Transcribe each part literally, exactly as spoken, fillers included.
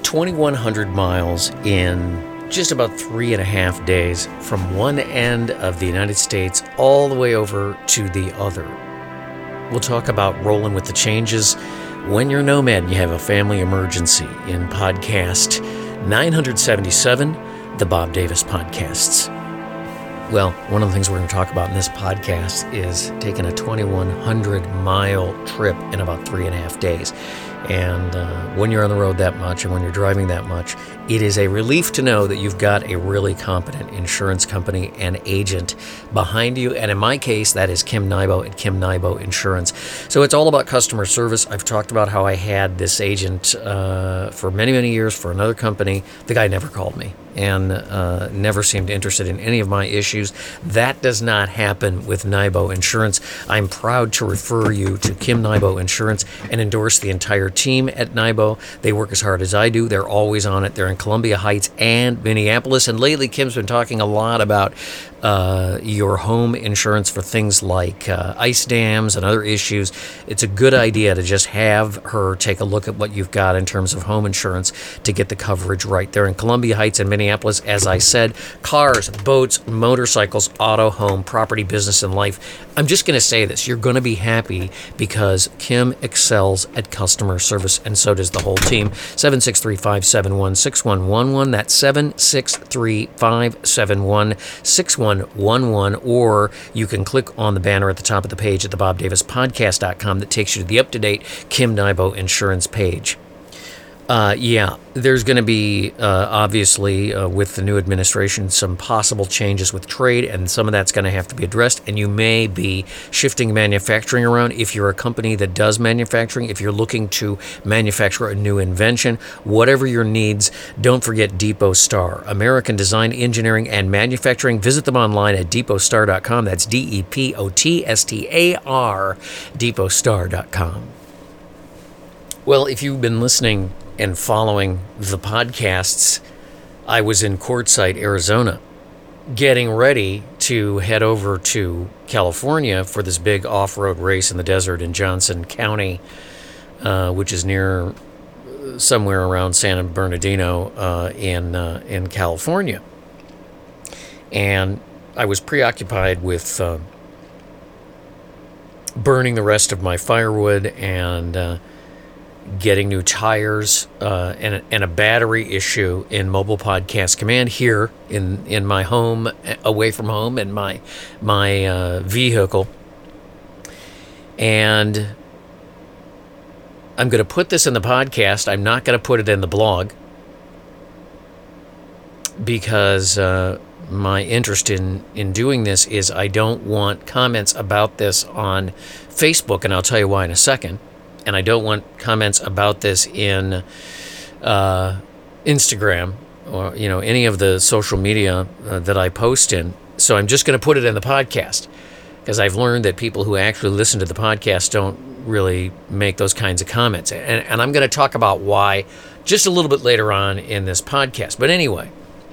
twenty-one hundred miles in just about three and a half days from one end of the United States all the way over to the other. We'll talk about rolling with the changes when you're a nomad and you have a family emergency in podcast nine seventy-seven, the Bob Davis Podcasts. Well, one of the things we're going to talk about in this podcast is taking a twenty-one hundred mile trip in about three and a half days. And uh, when you're on the road that much and when you're driving that much, it is a relief to know that you've got a really competent insurance company and agent behind you. And in my case, that is Kim Nybo at Kim Nybo Insurance. So it's all about customer service. I've talked about how I had this agent uh, for many, many years for another company. The guy never called me and uh, never seemed interested in any of my issues. That does not happen with Nybo Insurance. I'm proud to refer you to Kim Nybo Insurance and endorse the entire team at Nybo. They work as hard as I do. They're always on it. They're in Columbia Heights and Minneapolis. And lately, Kim's been talking a lot about uh, your home insurance for things like uh, ice dams and other issues. It's a good idea to just have her take a look at what you've got in terms of home insurance to get the coverage right. They're in Columbia Heights and Minneapolis, as I said. Cars, boats, motorcycles, auto, home, property, business, and life. I'm just going to say this. You're going to be happy because Kim excels at customer service, and so does the whole team. seven six three, five seven one, six one one one. That's seven six three, five seven one, six one one one. Or you can click on the banner at the top of the page at the bob davis podcast dot com that takes you to the up-to-date Kim Nybo Insurance page. Uh, yeah, there's going to be, uh, obviously, uh, with the new administration, some possible changes with trade, and some of that's going to have to be addressed, and you may be shifting manufacturing around. If you're a company that does manufacturing, if you're looking to manufacture a new invention, whatever your needs, don't forget Depot Star, American Design, Engineering, and Manufacturing. Visit them online at depot star dot com. That's D E P O T S T A R, depot star dot com. Well, if you've been listening and following the podcasts, I was in Quartzsite, Arizona, getting ready to head over to California for this big off-road race in the desert in Johnson County, uh, which is near somewhere around San Bernardino uh, in uh, in California. And I was preoccupied with uh, burning the rest of my firewood and uh, getting new tires uh, and, a, and a battery issue in Mobile Podcast Command here in, in my home, away from home, in my my uh, vehicle. And I'm going to put this in the podcast. I'm not going to put it in the blog because uh, my interest in, in doing this is I don't want comments about this on Facebook, and I'll tell you why in a second. And I don't want comments about this in uh, Instagram or, you know, any of the social media uh, that I post in. So I'm just going to put it in the podcast because I've learned that people who actually listen to the podcast don't really make those kinds of comments. And, and I'm going to talk about why just a little bit later on in this podcast. But anyway,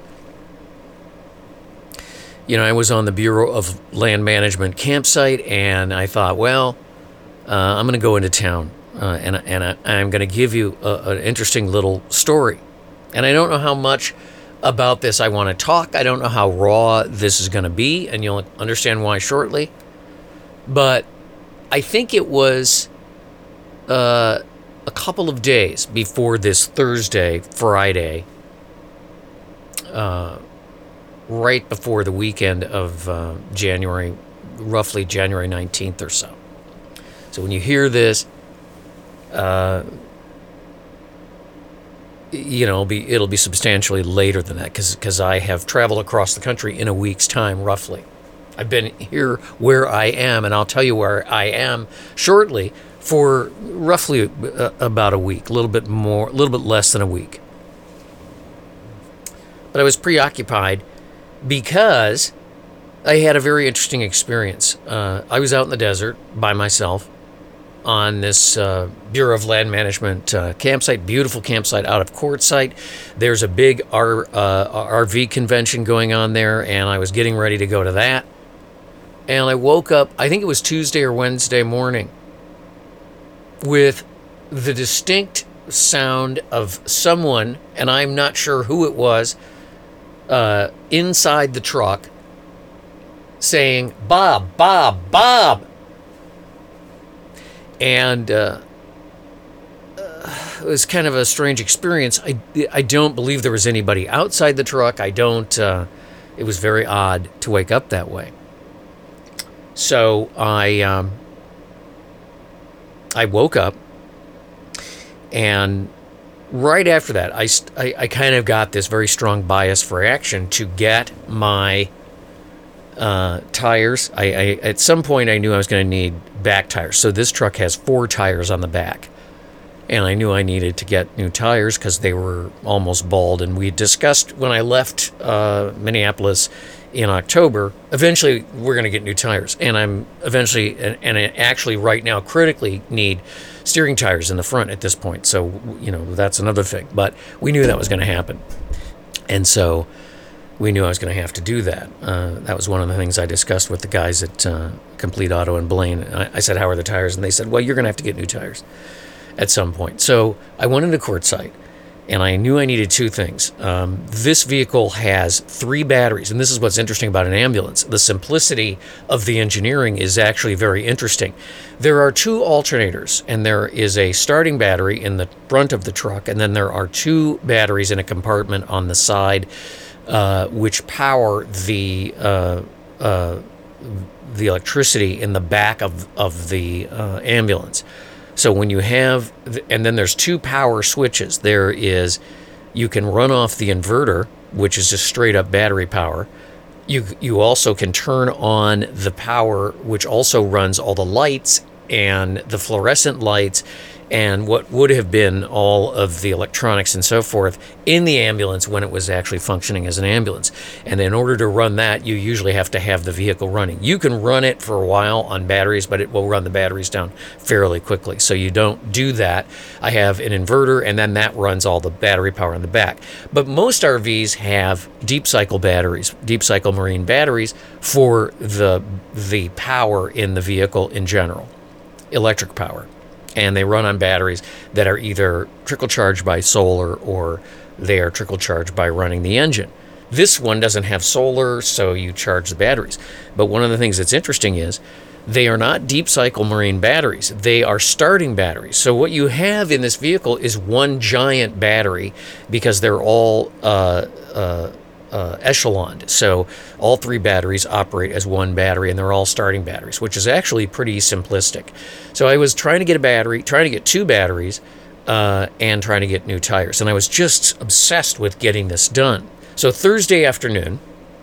you know, I was on the Bureau of Land Management campsite, and I thought, well, uh, I'm going to go into town. Uh, and and I, I'm going to give you a, an interesting little story. And I don't know how much about this I want to talk. I don't know how raw this is going to be, and you'll understand why shortly. But I think it was uh, a couple of days before this Thursday, Friday, uh, right before the weekend of uh, January, roughly January nineteenth or so. So when you hear this, Uh, you know, it'll be, it'll be substantially later than that because because I have traveled across the country in a week's time, roughly. I've been here where I am, and I'll tell you where I am shortly, for roughly uh, about a week, a little bit more, a little bit less than a week. But I was preoccupied because I had a very interesting experience. Uh, I was out in the desert by myself on this uh, Bureau of Land Management uh, campsite, beautiful campsite out of Quartzsite. There's a big R, uh, R V convention going on there, and I was getting ready to go to that. And I woke up, I think it was Tuesday or Wednesday morning, with the distinct sound of someone, and I'm not sure who it was, uh, inside the truck saying, "Bob, Bob, Bob." And uh, uh, it was kind of a strange experience. I, I don't believe there was anybody outside the truck. I don't, uh, it was very odd to wake up that way. So I, um, I woke up, and right after that, I, I, I kind of got this very strong bias for action to get my uh, tires. I, I at some point I knew I was going to need back tires. So this truck has four tires on the back, and I knew I needed to get new tires because they were almost bald. And we discussed when I left uh, Minneapolis in October, eventually we're going to get new tires, and I'm eventually and, and I actually right now critically need steering tires in the front at this point. So, you know, that's another thing, but we knew that was going to happen. And so we knew I was going to have to do that. Uh, that was one of the things I discussed with the guys at uh, Complete Auto in Blaine. I, I said, "How are the tires?" And they said, "Well, you're going to have to get new tires at some point." So I went into Quartzsite, and I knew I needed two things. Um, this vehicle has three batteries, and this is what's interesting about an ambulance. The simplicity of the engineering is actually very interesting. There are two alternators, and there is a starting battery in the front of the truck, and then there are two batteries in a compartment on the side, uh, which power the uh, uh, the electricity in the back of, of the uh, ambulance. So when you have, and then there's two power switches. There is, you can run off the inverter, which is just straight up battery power. You you also can turn on the power, which also runs all the lights and the fluorescent lights and what would have been all of the electronics and so forth in the ambulance when it was actually functioning as an ambulance. And in order to run that, you usually have to have the vehicle running. You can run it for a while on batteries, but it will run the batteries down fairly quickly. So you don't do that. I have an inverter, and then that runs all the battery power in the back. But most R Vs have deep cycle batteries, deep cycle marine batteries for the the power in the vehicle in general, electric power. And they run on batteries that are either trickle charged by solar or they are trickle charged by running the engine. This one doesn't have solar, so you charge the batteries. But one of the things that's interesting is they are not deep cycle marine batteries. They are starting batteries. So what you have in this vehicle is one giant battery because they're all uh, uh, uh, echeloned. So all three batteries operate as one battery, and they're all starting batteries, which is actually pretty simplistic. So I was trying to get a battery, trying to get two batteries, uh, and trying to get new tires. And I was just obsessed with getting this done. So Thursday afternoon,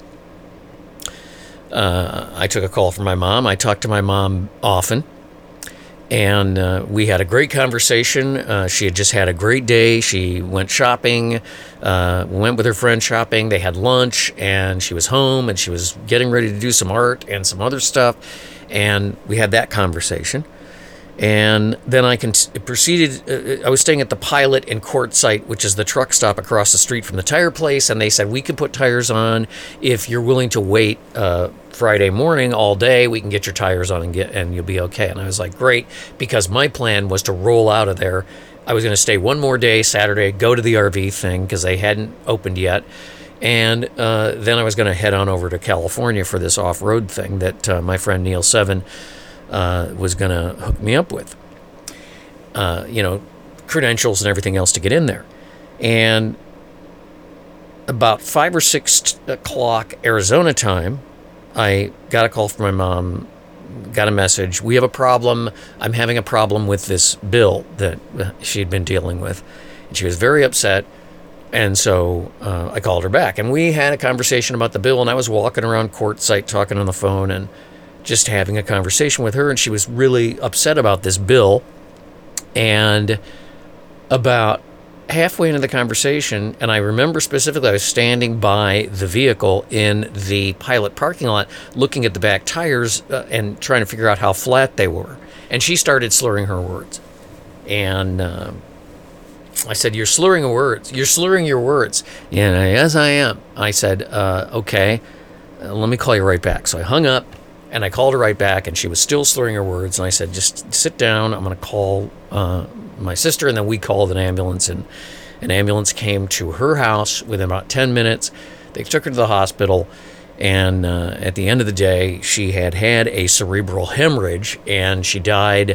uh, I took a call from my mom. I talked to my mom often, and uh, we had a great conversation. Uh, she had just had a great day. She went shopping, uh, went with her friend shopping. They had lunch, and she was home, and she was getting ready to do some art and some other stuff. And we had that conversation. And then I con- proceeded, uh, I was staying at the Pilot in Quartzsite, which is the truck stop across the street from the tire place, and they said, "We can put tires on if you're willing to wait uh, Friday morning all day. We can get your tires on and get, and you'll be okay." And I was like, great, because my plan was to roll out of there. I was going to stay one more day, Saturday, go to the R V thing, because they hadn't opened yet. And uh, then I was going to head on over to California for this off-road thing that uh, my friend Neil Seven Uh, was going to hook me up with, uh, you know, credentials and everything else to get in there. And about five or six o'clock Arizona time, I got a call from my mom, got a message. "We have a problem. I'm having a problem with this bill that she'd been dealing with." And she was very upset. And so uh, I called her back, and we had a conversation about the bill. And I was walking around Quartzsite talking on the phone and just having a conversation with her, and she was really upset about this bill. And about halfway into the conversation, and I remember specifically I was standing by the vehicle in the Pilot parking lot looking at the back tires uh, and trying to figure out how flat they were. And she started slurring her words. And uh, I said, "You're slurring your words. You're slurring your words." "Yeah, yes, I am." I said, uh, "Okay, uh, let me call you right back." So I hung up. And I called her right back, and she was still slurring her words. And I said, just sit down. I'm going to call uh, my sister. And then we called an ambulance, and an ambulance came to her house within about ten minutes. They took her to the hospital. And uh, at the end of the day, she had had a cerebral hemorrhage, and she died,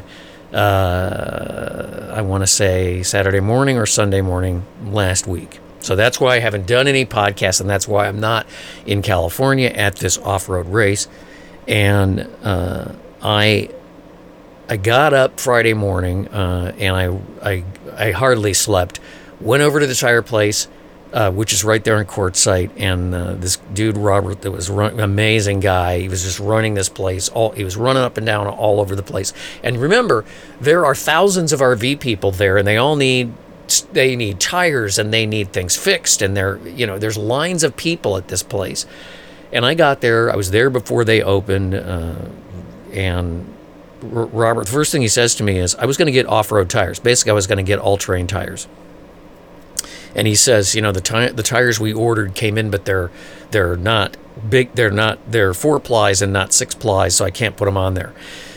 uh, I want to say, Saturday morning or Sunday morning last week. So that's why I haven't done any podcasts, and that's why I'm not in California at this off-road race. And uh, I I got up Friday morning, uh, and I, I I hardly slept. Went over to the tire place, uh, which is right there in Quartzsite, and uh, this dude Robert, that was run, amazing guy. He was just running this place. All he was running up and down all over the place. And remember, there are thousands of R V people there, and they all need they need tires, and they need things fixed, and they're you know there's lines of people at this place. And I got there, I was there before they opened, uh, and R- Robert, the first thing he says to me is, I was going to get off-road tires. Basically, I was going to get all-terrain tires. And he says, you know, the ti- the tires we ordered came in, but they're they're not big, they're not, they're four plies and not six plies, so I can't put them on there.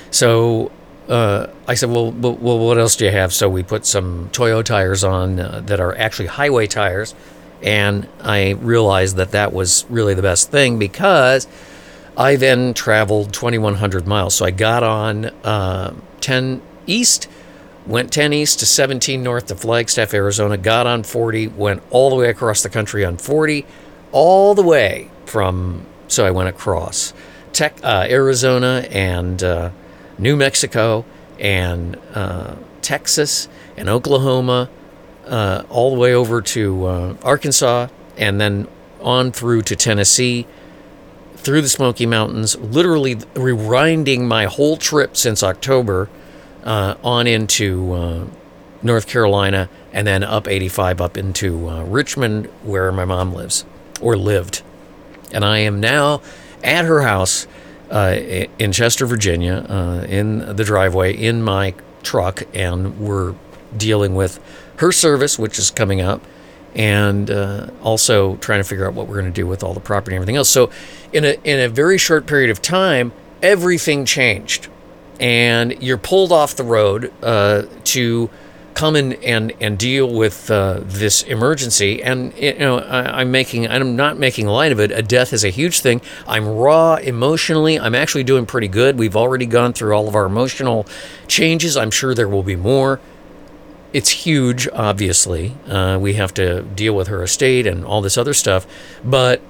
So uh, I said, well, well, well, what else do you have? So we put some Toyo tires on uh, that are actually highway tires. And I realized that that was really the best thing, because I then traveled twenty-one hundred miles. So I got on uh, ten East, went ten East to seventeen North to Flagstaff, Arizona, got on forty, went all the way across the country on forty, all the way from, so I went across Tech, uh, Arizona and uh, New Mexico and uh, Texas and Oklahoma, Uh, all the way over to uh, Arkansas, and then on through to Tennessee, through the Smoky Mountains, literally rewinding my whole trip since October uh, on into uh, North Carolina, and then up eighty-five up into uh, Richmond, where my mom lives, or lived. And I am now at her house uh, in Chester, Virginia, uh, in the driveway, in my truck, and we're dealing with her service, which is coming up, and uh, also trying to figure out what we're going to do with all the property and everything else. So in a in a very short period of time, everything changed, and you're pulled off the road uh, to come in and, and deal with uh, this emergency. And you know, I, I'm making I'm not making light of it. A death is a huge thing. I'm raw emotionally. I'm actually doing pretty good. We've already gone through all of our emotional changes. I'm sure there will be more. It's huge, obviously. Uh, we have to deal with her estate and all this other stuff. But,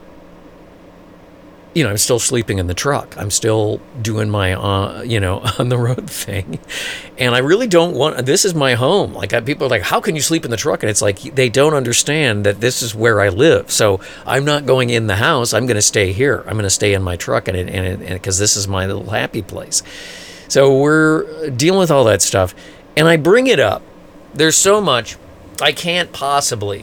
you know, I'm still sleeping in the truck. I'm still doing my, uh, you know, on the road thing. And I really don't want, this is my home. Like, I, people are like, how can you sleep in the truck? And it's like, they don't understand that this is where I live. So I'm not going in the house. I'm going to stay here. I'm going to stay in my truck, and and because this is my little happy place. So we're dealing with all that stuff. And I bring it up. There's so much I can't possibly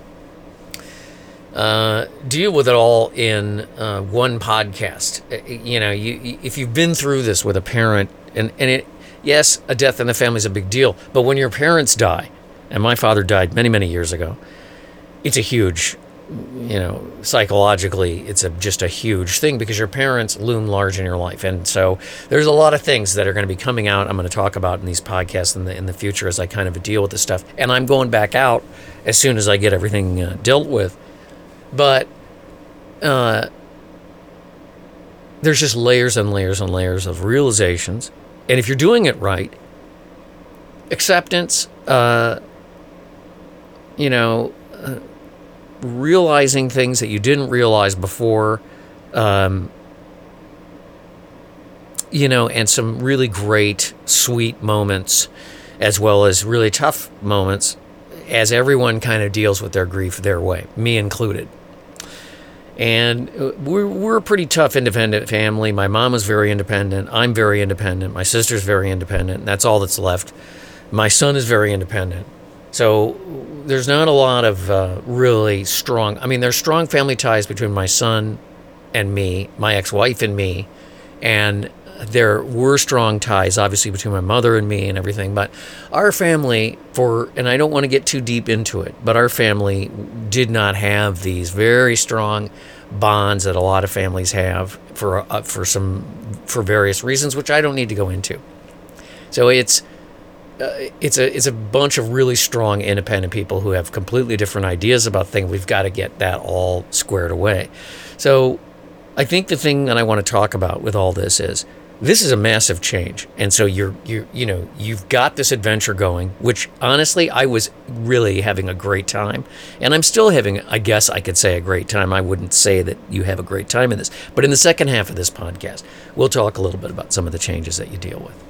uh, deal with it all in uh, one podcast. You know, you if you've been through this with a parent, and, and it, yes, a death in the family is a big deal, but when your parents die, and my father died many, many years ago, it's a huge, you know, psychologically, it's a, just a huge thing, because your parents loom large in your life. And so there's a lot of things that are going to be coming out, I'm going to talk about in these podcasts in the in the future as I kind of deal with this stuff. And I'm going back out as soon as I get everything uh, dealt with. But uh, there's just layers and layers and layers of realizations. And if you're doing it right, acceptance, uh, you know, uh, realizing things that you didn't realize before, um, you know, and some really great, sweet moments, as well as really tough moments, as everyone kind of deals with their grief their way, me included. And we're, we're a pretty tough, independent family. My mom is very independent. I'm very independent. My sister's very independent. That's all that's left. My son is very independent. So there's not a lot of uh, really strong, I mean, there's strong family ties between my son and me, my ex-wife and me, and there were strong ties, obviously, between my mother and me and everything. But our family, for and I don't want to get too deep into it, but our family did not have these very strong bonds that a lot of families have for uh, for some for various reasons, which I don't need to go into. So it's uh, it's a it's a bunch of really strong independent people who have completely different ideas about things. We've got to get that all squared away. So I think the thing that I want to talk about with all this is this is a massive change. And so you're you you know, you've got this adventure going, which honestly I was really having a great time. And I'm still having, I guess I could say, a great time. I wouldn't say that you have a great time in this. But in the second half of this podcast, we'll talk a little bit about some of the changes that you deal with.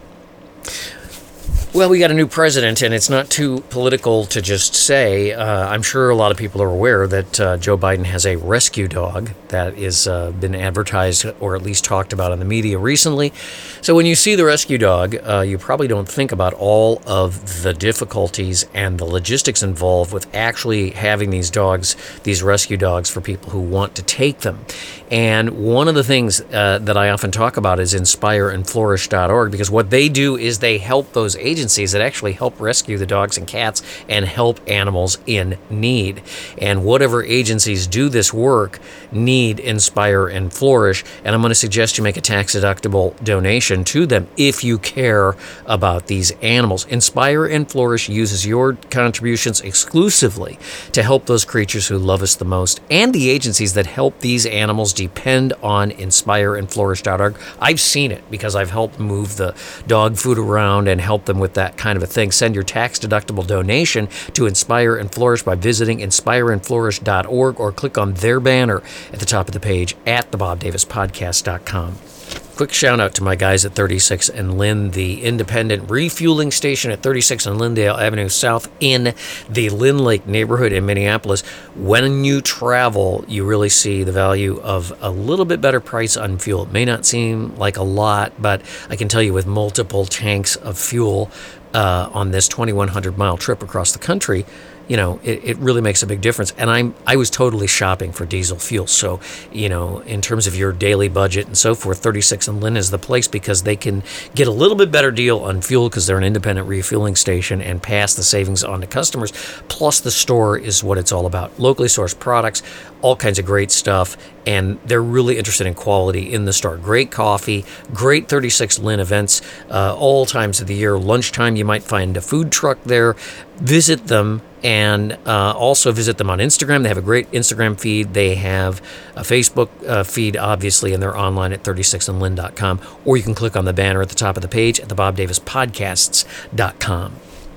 Well, we got a new president, and it's not too political to just say. Uh, I'm sure a lot of people are aware that uh, Joe Biden has a rescue dog that has uh, been advertised or at least talked about in the media recently. So when you see the rescue dog, uh, you probably don't think about all of the difficulties and the logistics involved with actually having these dogs, these rescue dogs, for people who want to take them. And one of the things uh, that I often talk about is inspire and flourish dot org, because what they do is they help those agencies that actually help rescue the dogs and cats and help animals in need. And whatever agencies do this work need Inspire and Flourish. And I'm going to suggest you make a tax-deductible donation to them if you care about these animals. Inspire and Flourish uses your contributions exclusively to help those creatures who love us the most, and the agencies that help these animals depend on Inspire and Flourish dot org. I've seen it because I've helped move the dog food around and help them with that kind of a thing. Send your tax-deductible donation to Inspire and Flourish by visiting Inspire and Flourish dot org or click on their banner at the top of the page at the bob davis podcast dot com. Quick shout out to my guys at thirty-six and Lynn, the independent refueling station at thirty-six and Lyndale Avenue South in the Lynn Lake neighborhood in Minneapolis. When you travel, you really see the value of a little bit better price on fuel. It may not seem like a lot, but I can tell you with multiple tanks of fuel uh, on this twenty-one hundred mile trip across the country, you know, it, it really makes a big difference. And I'm I was totally shopping for diesel fuel. So, you know, in terms of your daily budget and so forth, thirty-six and Lynn is the place because they can get a little bit better deal on fuel because they're an independent refueling station and pass the savings on to customers. Plus, the store is what it's all about. Locally sourced products, all kinds of great stuff, and they're really interested in quality in the store. Great coffee, great thirty-six Lynn events, uh, all times of the year. Lunchtime, you might find a food truck there. Visit them, and uh, also visit them on Instagram. They have a great Instagram feed. They have a Facebook uh, feed, obviously, and they're online at thirty-six and lynn dot com, or you can click on the banner at the top of the page at the bob davis podcasts dot com.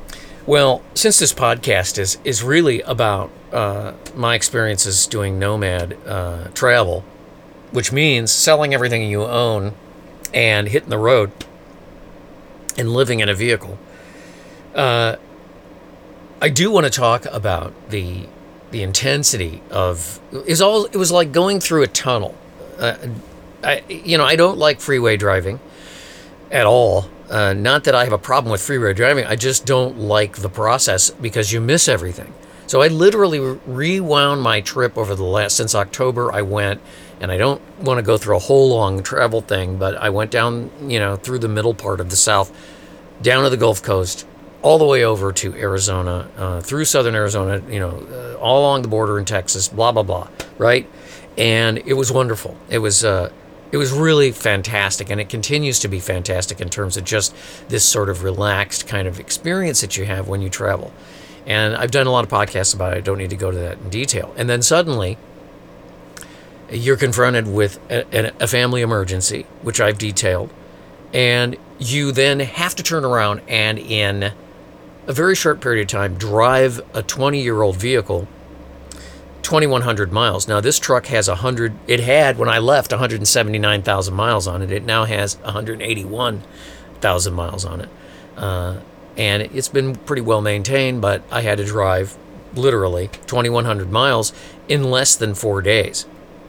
Well, since this podcast is, is really about uh, my experiences doing nomad uh, travel, which means selling everything you own and hitting the road and living in a vehicle, uh, I do want to talk about the the intensity of is all. It was like going through a tunnel. Uh, I you know I don't like freeway driving at all. Uh, not that I have a problem with freeway driving. I just don't like the process because you miss everything. So I literally rewound my trip over the last since October. I went, and I don't want to go through a whole long travel thing, but I went down you know through the middle part of the South, down to the Gulf Coast, all the way over to Arizona, uh, through southern Arizona, you know, uh, all along the border in Texas, blah, blah, blah, right? And it was wonderful. It was uh, it was really fantastic, and it continues to be fantastic in terms of just this sort of relaxed kind of experience that you have when you travel. And I've done a lot of podcasts about it. I don't need to go to that in detail. And then suddenly, you're confronted with a, a family emergency, which I've detailed, and you then have to turn around and in a very short period of time, drive a twenty-year-old vehicle twenty-one hundred miles. Now, this truck has one hundred, it had, when I left, one hundred seventy-nine thousand miles on it. It now has one hundred eighty-one thousand miles on it. Uh, and it's been pretty well maintained, but I had to drive, literally, twenty-one hundred miles in less than four days.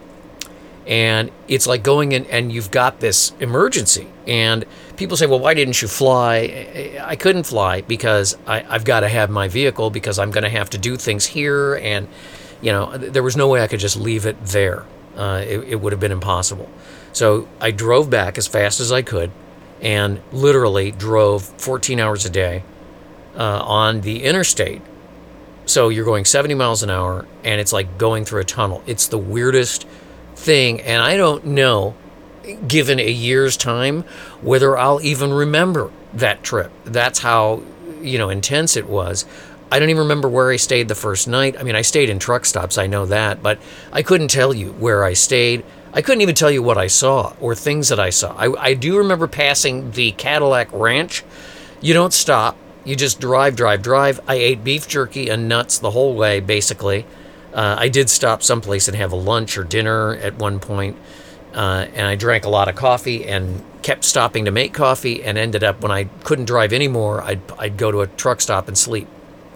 And it's like going in and you've got this emergency. And people say, well, why didn't you fly? I couldn't fly because I, I've got to have my vehicle because I'm going to have to do things here. And, you know, there was no way I could just leave it there. Uh, it, it would have been impossible. So I drove back as fast as I could and literally drove fourteen hours a day uh, on the interstate. So you're going seventy miles an hour, and it's like going through a tunnel. It's the weirdest thing, and I don't know, given a year's time, whether I'll even remember that trip. That's how, you know, intense it was. I don't even remember where I stayed the first night. I mean, I stayed in truck stops, I know that, but I couldn't tell you where I stayed. I couldn't even tell you what I saw or things that I saw. I, I do remember passing the Cadillac Ranch. You don't stop. You just drive, drive, drive. I ate beef jerky and nuts the whole way, basically. Uh, I did stop someplace and have a lunch or dinner at one point, uh, and I drank a lot of coffee and kept stopping to make coffee, and ended up, when I couldn't drive anymore, I'd, I'd go to a truck stop and sleep.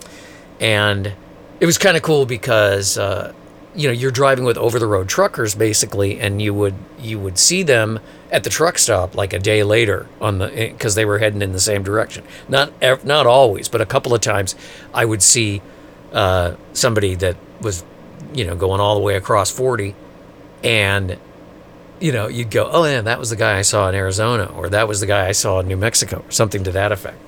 And it was kind of cool because, uh, you know, you're driving with over-the-road truckers, basically, and you would you would see them at the truck stop like a day later on the because they were heading in the same direction. Not not always, but a couple of times I would see uh, somebody that was, you know, going all the way across forty, and you know, you'd go, oh yeah, that was the guy I saw in Arizona, or that was the guy I saw in New Mexico, or something to that effect.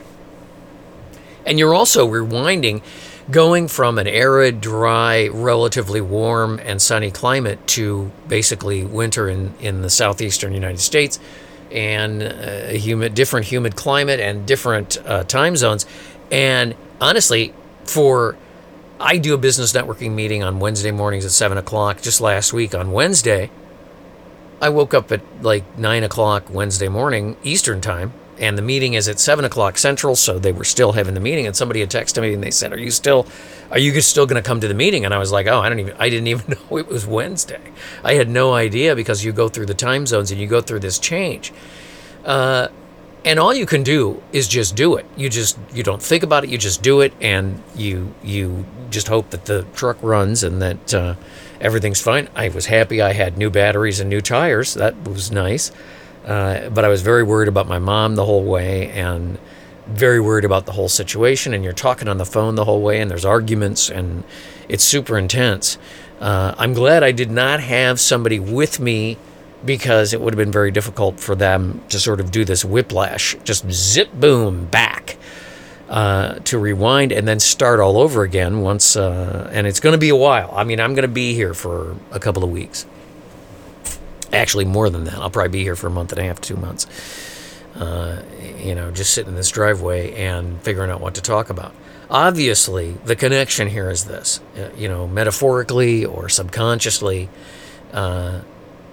And you're also rewinding, going from an arid, dry, relatively warm and sunny climate to basically winter in, in the southeastern United States, and a humid, different humid climate and different uh, time zones. And honestly, for I do a business networking meeting on Wednesday mornings at seven o'clock. Just last week on Wednesday, I woke up at like nine o'clock Wednesday morning Eastern time, and the meeting is at seven o'clock Central, so they were still having the meeting, and somebody had texted me and they said, are you still, are you still going to come to the meeting? And I was like, oh, I don't even, I didn't even know it was Wednesday. I had no idea, because you go through the time zones and you go through this change. Uh, and all you can do is just do it. You just, you don't think about it, you just do it, and you, you just hope that the truck runs and that uh, everything's fine. I was happy I had new batteries and new tires. That was nice. Uh, but I was very worried about my mom the whole way, and very worried about the whole situation. And you're talking on the phone the whole way, and there's arguments, and it's super intense. Uh, I'm glad I did not have somebody with me, because it would have been very difficult for them to sort of do this whiplash, just zip, boom, back, uh, to rewind and then start all over again once. Uh, and it's going to be a while. I mean, I'm going to be here for a couple of weeks. Actually, more than that. I'll probably be here for a month and a half, two months. Uh, you know, just sitting in this driveway and figuring out what to talk about. Obviously, the connection here is this. Uh, you know, metaphorically or subconsciously, uh,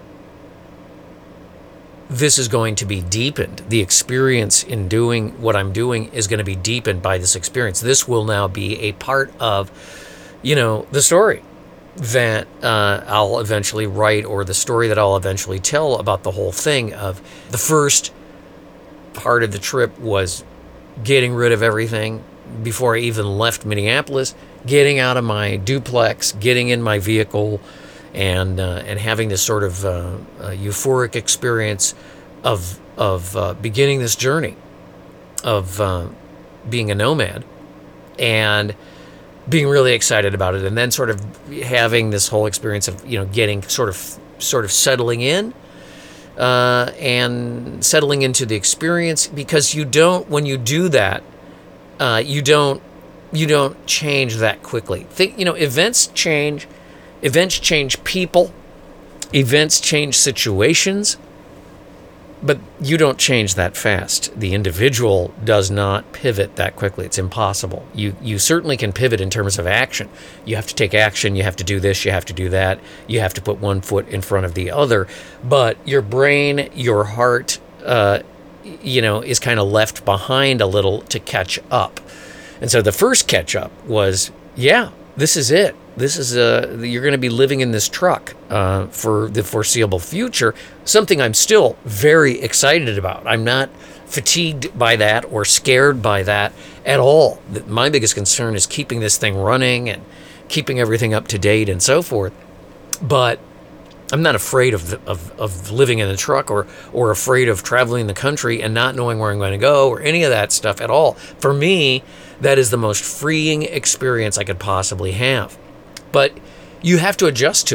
this is going to be deepened. The experience in doing what I'm doing is going to be deepened by this experience. This will now be a part of, you know, the story that uh, I'll eventually write, or the story that I'll eventually tell about the whole thing. Of the first part of the trip was getting rid of everything before I even left Minneapolis, getting out of my duplex, getting in my vehicle, and uh, and having this sort of uh, uh, euphoric experience of of uh, beginning this journey of uh, being a nomad, and being really excited about it, and then sort of having this whole experience of, you know, getting sort of sort of settling in uh, and settling into the experience. Because you don't, when you do that, uh, you don't you don't change that quickly. Think, you know, events change, events change people, events change situations, but you don't change that fast. The individual does not pivot that quickly. It's impossible. You you certainly can pivot in terms of action. You have to take action. You have to do this. You have to do that. You have to put one foot in front of the other. But your brain, your heart, uh, you know, is kind of left behind a little to catch up. And so the first catch up was, yeah, this is it. This is uh, you're going to be living in this truck uh, for the foreseeable future, something I'm still very excited about. I'm not fatigued by that or scared by that at all. My biggest concern is keeping this thing running and keeping everything up to date and so forth. But I'm not afraid of, of, of living in a truck, or, or afraid of traveling the country and not knowing where I'm going to go, or any of that stuff at all. For me, that is the most freeing experience I could possibly have. But you have to adjust to it.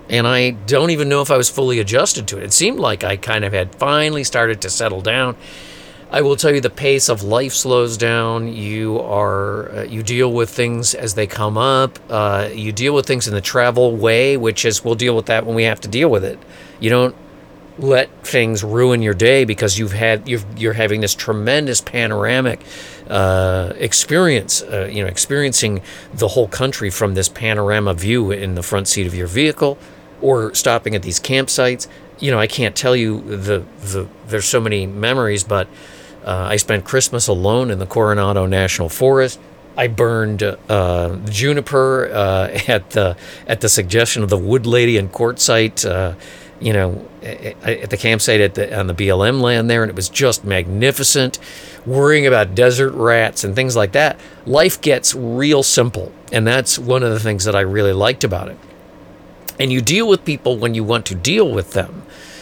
And I don't even know if I was fully adjusted to it. It seemed like I kind of had finally started to settle down. I will tell you, the pace of life slows down. You are uh, you deal with things as they come up. Uh, you deal with things in the travel way, which is we'll deal with that when we have to deal with it. You don't let things ruin your day because you've had you've, you're having this tremendous panoramic uh, experience. Uh, you know, experiencing the whole country from this panorama view in the front seat of your vehicle, or stopping at these campsites. You know, I can't tell you the the. There's so many memories, but. Uh, I spent Christmas alone in the Coronado National Forest. I burned uh, juniper uh, at the at the suggestion of the wood lady in Quartzsite, uh, you know, at the campsite at the on the B L M land there, and it was just magnificent. Worrying about desert rats and things like that, life gets real simple, and that's one of the things that I really liked about it. And you deal with people when you want to deal with them.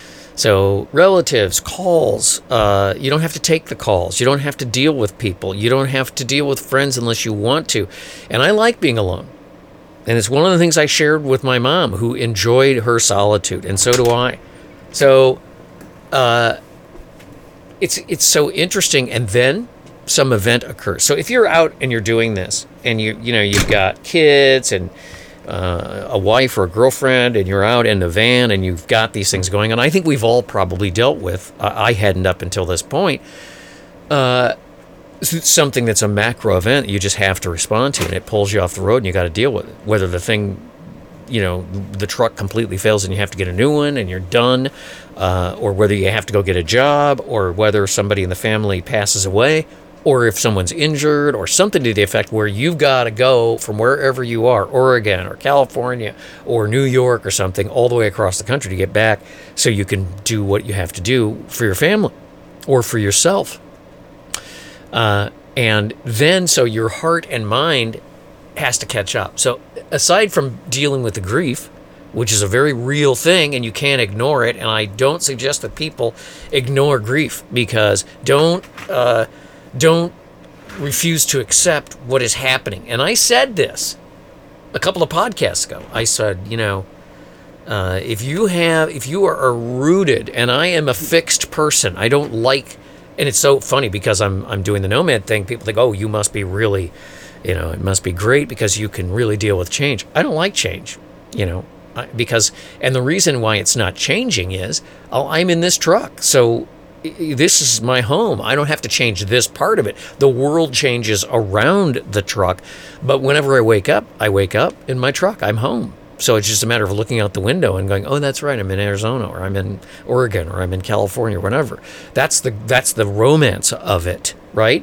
So relatives, calls, uh, you don't have to take the calls. You don't have to deal with people. You don't have to deal with friends unless you want to. And I like being alone. And it's one of the things I shared with my mom, who enjoyed her solitude, and so do I. So uh, it's it's so interesting. And then some event occurs. So if you're out and you're doing this, and you you know you've got kids and Uh, a wife or a girlfriend, and you're out in the van and you've got these things going on, I think we've all probably dealt with, uh, I hadn't up until this point, uh, something that's a macro event you just have to respond to, and it pulls you off the road and you got to deal with it. Whether the thing, you know, the truck completely fails and you have to get a new one and you're done, uh, or whether you have to go get a job, or whether somebody in the family passes away, or if someone's injured, or something to the effect where you've got to go from wherever you are, Oregon or California or New York or something, all the way across the country to get back so you can do what you have to do for your family or for yourself. Uh, and then so your heart and mind has to catch up. So aside from dealing with the grief, which is a very real thing and you can't ignore it, and I don't suggest that people ignore grief, because don't... Uh, Don't refuse to accept what is happening. And I said this a couple of podcasts ago. I said, you know, uh, if you have, if you are rooted, and I am a fixed person, I don't like, and it's so funny because I'm I'm doing the nomad thing. People think, oh, you must be really, you know, it must be great because you can really deal with change. I don't like change, you know, because, and the reason why it's not changing is, oh, I'm in this truck, so this is my home. I don't have to change this part of it. The world changes around the truck, but whenever I wake up, I wake up in my truck. I'm home. So it's just a matter of looking out the window and going, oh, that's right, I'm in Arizona, or I'm in Oregon, or I'm in California, or whatever. That's the that's the romance of it, right?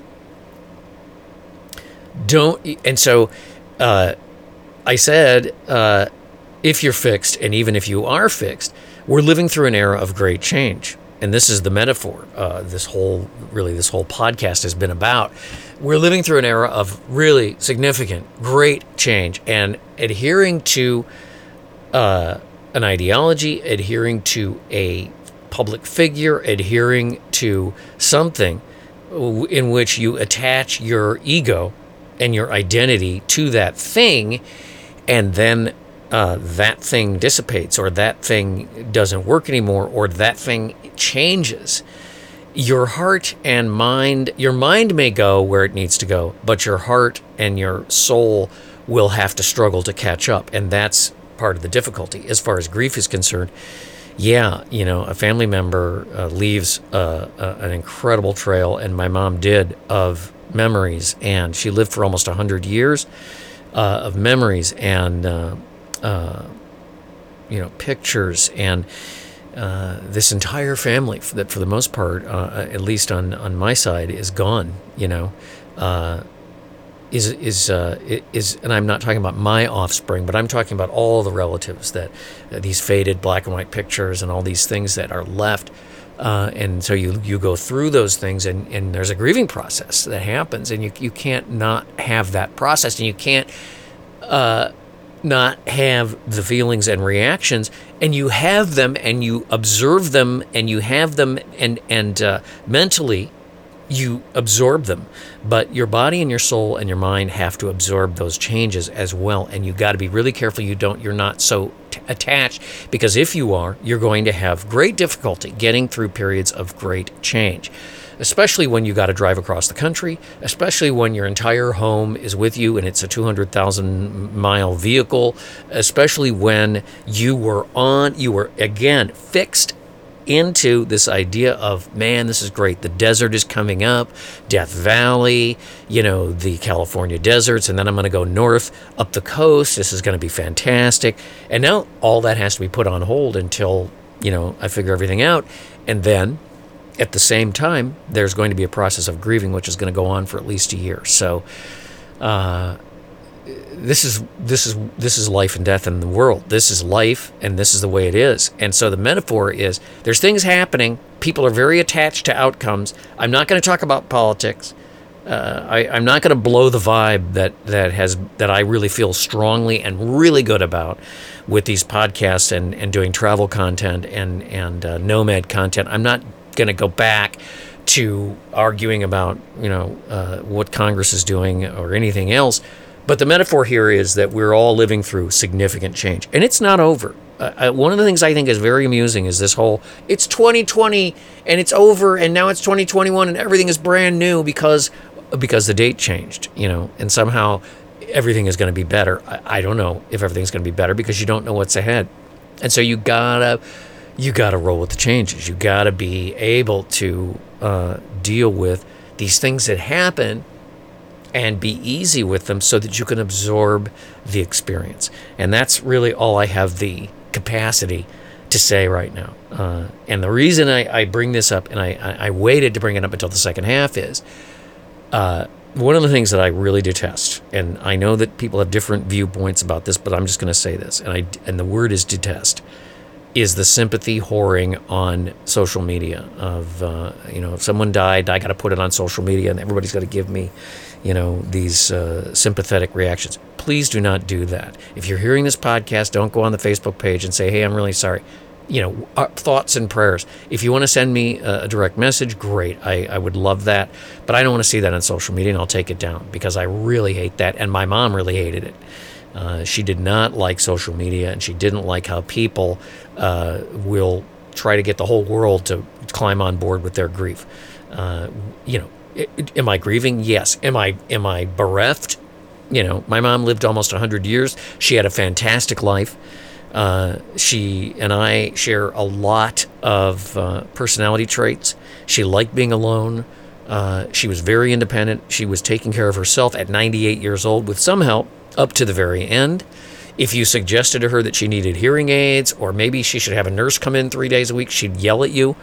Don't, and so uh, I said, uh, if you're fixed, and even if you are fixed, we're living through an era of great change. And this is the metaphor uh, this whole, really, this whole podcast has been about. We're living through an era of really significant, great change, and adhering to uh, an ideology, adhering to a public figure, adhering to something in which you attach your ego and your identity to that thing, and then Uh, that thing dissipates, or that thing doesn't work anymore, or that thing changes. Your heart and mind, your mind may go where it needs to go, but your heart and your soul will have to struggle to catch up. And that's part of the difficulty. As far as grief is concerned, yeah, you know, a family member uh, leaves uh, uh, an incredible trail, and my mom did, of memories, and she lived for almost one hundred years uh, of memories, and uh, Uh, you know, pictures, and uh, this entire family that, for the most part, uh, at least on, on my side, is gone. You know, uh, is is uh, is, and I'm not talking about my offspring, but I'm talking about all the relatives that uh, these faded black and white pictures and all these things that are left. Uh, and so you you go through those things, and, and there's a grieving process that happens, and you you can't not have that process, and you can't. Uh, not have the feelings and reactions, and you have them, and you observe them, and you have them, and and uh, mentally you absorb them, but your body and your soul and your mind have to absorb those changes as well. And you got to be really careful you don't, you're not so t- attached, because if you are, you're going to have great difficulty getting through periods of great change, especially when you got to drive across the country, especially when your entire home is with you and it's a two hundred thousand mile vehicle, especially when you were on, you were again fixed into this idea of, man, this is great. The desert is coming up, Death Valley, you know, the California deserts, and then I'm going to go north up the coast. This is going to be fantastic. And now all that has to be put on hold until, you know, I figure everything out. And then at the same time, there's going to be a process of grieving, which is going to go on for at least a year. So, uh, This is this is this is life and death in the world. This is life, and this is the way it is. And so the metaphor is, there's things happening. People are very attached to outcomes. I'm not going to talk about politics. Uh, I, I'm not going to blow the vibe that that has that I really feel strongly and really good about with these podcasts and, and doing travel content and and uh, nomad content. I'm not going to go back to arguing about you know uh, what Congress is doing or anything else. But the metaphor here is that we're all living through significant change, and it's not over. Uh, one of the things I think is very amusing is this whole, it's twenty twenty and it's over, and now it's twenty twenty-one and everything is brand new because because the date changed, you know, and somehow everything is going to be better. I, I don't know if everything's going to be better because you don't know what's ahead, and so you gotta you gotta roll with the changes. You gotta be able to uh, deal with these things that happen and be easy with them so that you can absorb the experience. And that's really all I have the capacity to say right now. Uh, and the reason I, I bring this up, and I, I, I waited to bring it up until the second half, is uh, one of the things that I really detest, and I know that people have different viewpoints about this, but I'm just going to say this, and I and the word is detest, is the sympathy whoring on social media of, uh, you know, if someone died, I got to put it on social media and everybody's got to give me, you know, these uh, sympathetic reactions. Please do not do that. If you're hearing this podcast, don't go on the Facebook page and say, hey, I'm really sorry. You know, our thoughts and prayers. If you want to send me a direct message, great. I, I would love that. But I don't want to see that on social media, and I'll take it down because I really hate that. And my mom really hated it. Uh, she did not like social media, and she didn't like how people uh, will try to get the whole world to climb on board with their grief. Uh, you know, it, it, am I grieving? Yes. Am I am I bereft? You know, my mom lived almost one hundred years. She had a fantastic life. Uh, she and I share a lot of uh, personality traits. She liked being alone. Uh, she was very independent. She was taking care of herself at ninety-eight years old with some help up to the very end. If you suggested to her that she needed hearing aids, or maybe she should have a nurse come in three days a week, she'd yell at you.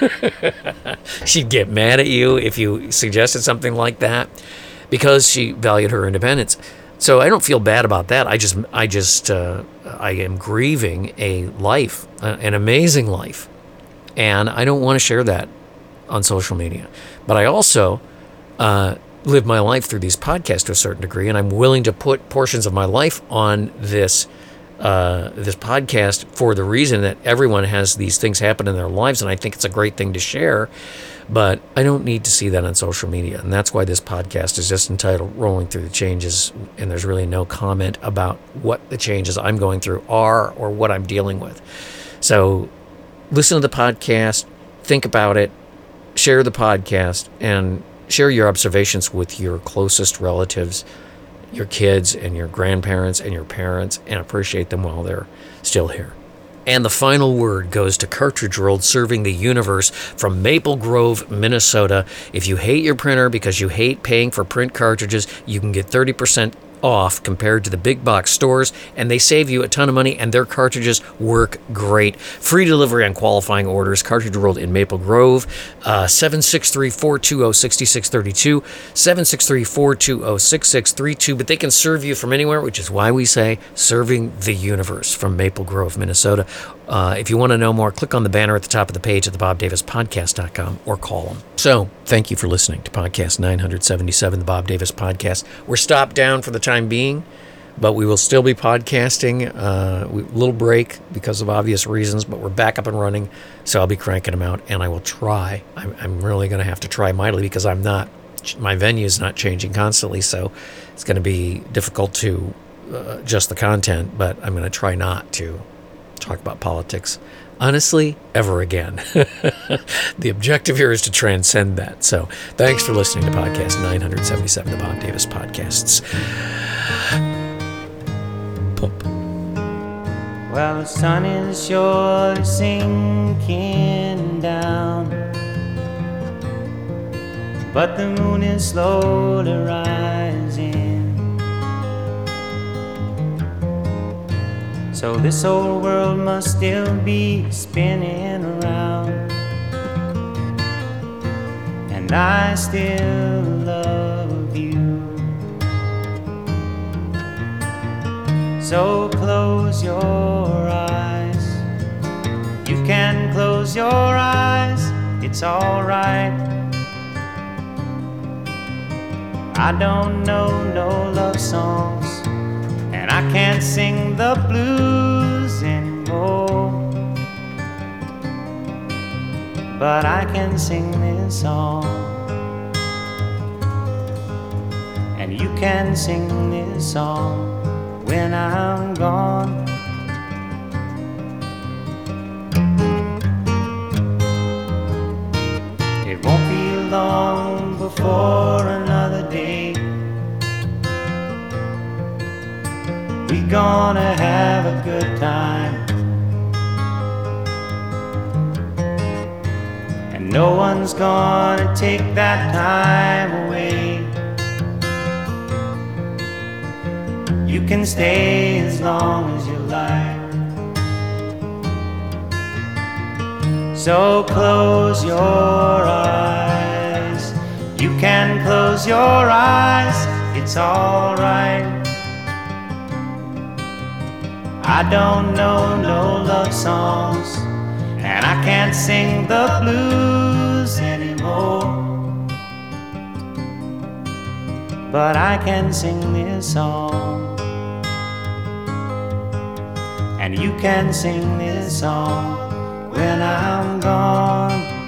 She'd get mad at you if you suggested something like that because she valued her independence. So I don't feel bad about that. I just, I just, uh, I am grieving a life, uh, an amazing life, and I don't want to share that on social media. But I also uh, live my life through these podcasts to a certain degree, and I'm willing to put portions of my life on this uh, this podcast for the reason that everyone has these things happen in their lives, and I think it's a great thing to share. But I don't need to see that on social media, and that's why this podcast is just entitled Rolling Through the Changes, and there's really no comment about what the changes I'm going through are or what I'm dealing with. So listen to the podcast, think about it, share the podcast, and share your observations with your closest relatives, your kids and your grandparents and your parents, and appreciate them while they're still here. And the final word goes to Cartridge World, serving the universe from Maple Grove, Minnesota. If you hate your printer because you hate paying for print cartridges, you can get thirty percent off compared to the big box stores, and they save you a ton of money, and their cartridges work great. Free delivery on qualifying orders. Cartridge World in Maple Grove, uh, seven six three, four two zero, six six three two, seven six three, four two zero, six six three two, but they can serve you from anywhere, which is why we say serving the universe from Maple Grove, Minnesota. Uh, if you want to know more, click on the banner at the top of the page at the bob davis podcast dot com or call them. So, thank you for listening to podcast nine seventy-seven, the Bob Davis Podcast. We're stopped down for the time being. But we will still be podcasting. Uh, we, little break because of obvious reasons, but we're back up and running. So I'll be cranking them out, and I will try. I'm, I'm really going to have to try mightily because I'm not. My venue is not changing constantly, so it's going to be difficult to uh, adjust the content. But I'm going to try not to talk about politics, honestly, ever again. The objective here is to transcend that. So thanks for listening to podcast nine seventy-seven, the Bob Davis Podcasts. Pump. Well, the sun is surely sinking down, but the moon is slowly rising. So this old world must still be spinning around, and I still love you. So close your eyes. You can close your eyes, it's alright. I don't know no love songs, and I can't sing the blues anymore, but I can sing this song, and you can sing this song when I'm gone. It won't be long before another day we gonna have a good time, and no one's gonna take that time away. You can stay as long as you like. So close your eyes. You can close your eyes, it's alright. I don't know no love songs, and I can't sing the blues anymore, but I can sing this song, and you can sing this song when I'm gone.